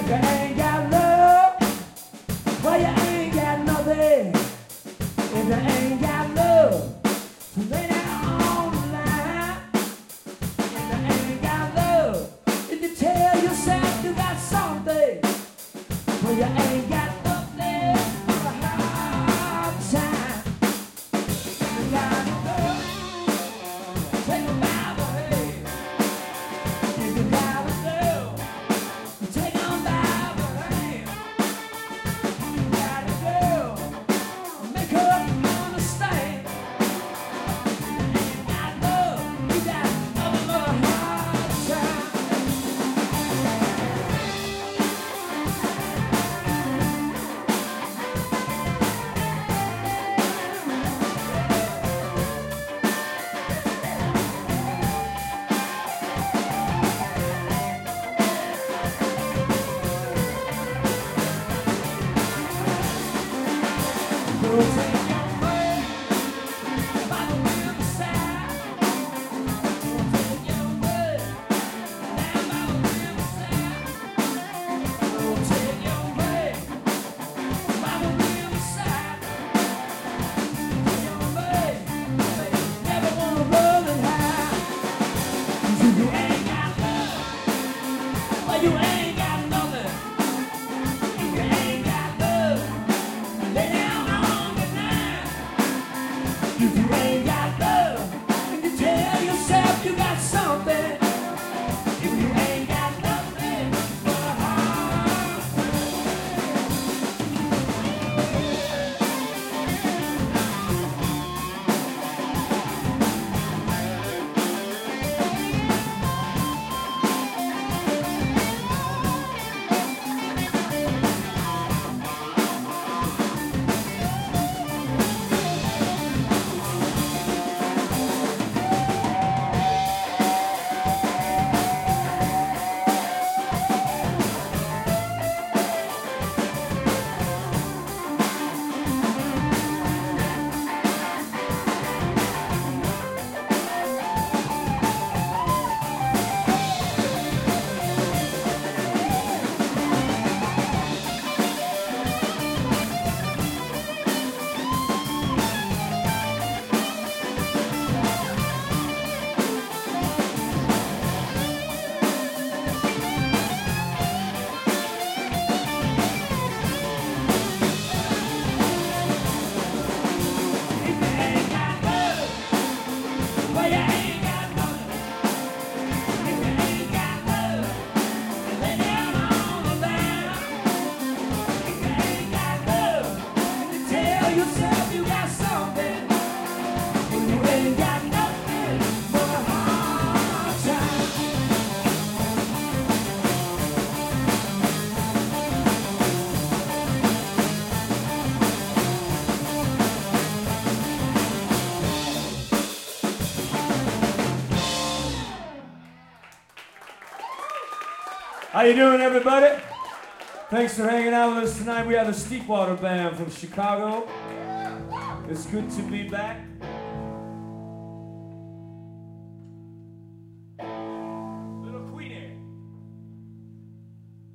If you ain't got love, well, you ain't got nothing. If you ain't got love, so lay down on the line. If you ain't got love, if you tell yourself you got something, well, you ain't got nothing for a hard time. If you got love, take a bow to hell. If you got love, take on by the hand. You got a girl, make her understand. You ain't got love, you got nothing but a hard time. Go take your way by the riverside. Go take your way down by the riverside. Go take your way by the riverside. Take your way, baby. Never wanna run and hide. 'Cause if you ain't got love, well, you ain't got nothing. If you ain't got love, lay down on the line. If you ain't got love, and you tell yourself you got something. If you ain't got nothing but a heart. If you ain't got love, well, you ain't got nothing. If you ain't got love, lay down on the line. If you ain't got love, and you tell yourself you got something. If you ain't got nothing but a hard time. How you doing, everybody? Thanks for hanging out with us tonight. We have the Steepwater Band from Chicago. It's good to be back.